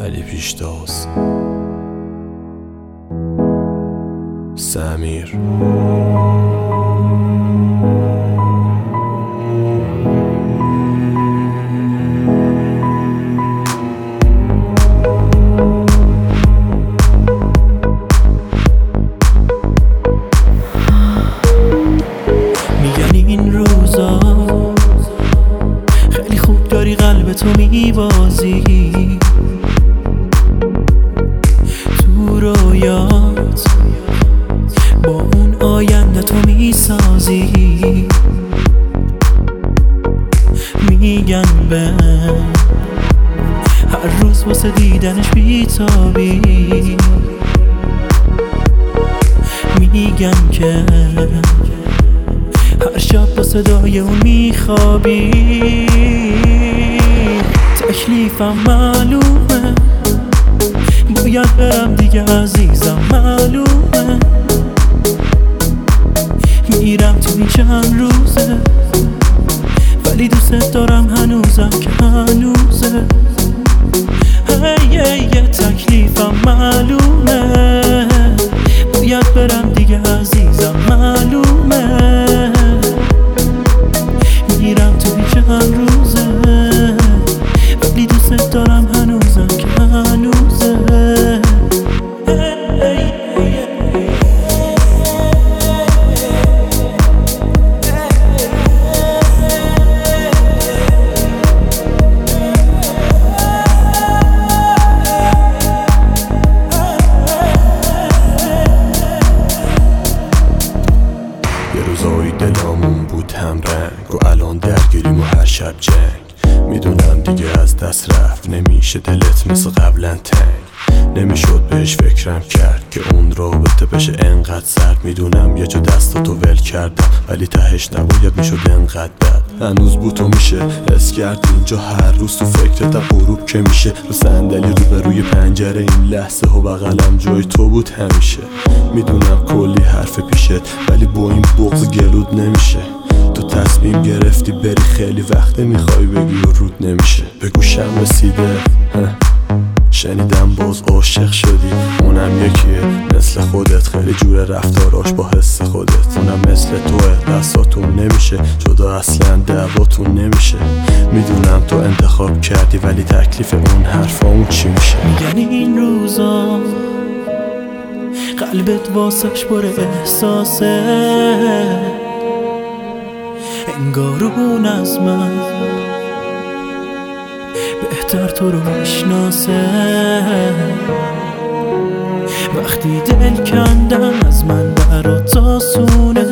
ولی پیشتاز سمیر. این روزا خیلی خوب داری قلب تو میبازی، تو رویات با اون آینده تو میسازی. میگن به هر روز واسه دیدنش بیتابی، میگن که هر شب با صدای اون میخوابی. تکلیفم معلومه، باید برم دیگه عزیزم معلومه. میرم تو این چند روزه، ولی دوست دارم هنوزم که هنوزه. تکلیفم معلومه، باید برم دیگه عزیزم معلومه. میرم تو این چند روزه، ولی دوست دارم هنوزم که هنوزه. روزای دلامون بود هم رنگ و الان درگیریم و هر شب جنگ. میدونم دیگه از دست رفت نمیشه دلت مثل قبلا تنگ. نمیشد بهش فکرم کرد که اون رابطه بشه انقدر سرد. میدونم یه جا دستاتو ول کردم، ولی تهش نباید میشد انقدر بد. هنوز بود و میشه حس کرد اینجا هر روز تو فکرتم غروب که میشه. رو صندلی روبروی پنجره این لحظه و بغلم جای تو بود همیشه. میدونم کلی حرف پیشت، ولی با این بغض گلود نمیشه. تو تصمیم گرفتی بری، خیلی وقته میخوای بگی و رود نمیشه. به گوشم رسیده شنیدم باز عاشق شدی، اونم یکیه مثل خودت، خیلی جور رفتاراش با حس خودت. اونم مثل توه، دستاتون نمیشه جدا، اصلا دعواتون نمیشه. میدونم تو انتخاب کردی، ولی تکلیف اون حرفا اون چی میشه؟ میگن این روزا قلبت واسش پر احساسه، انگار اون از من بهتر تو رو میشناسه. وقتی دل کندم از من برات آسونه،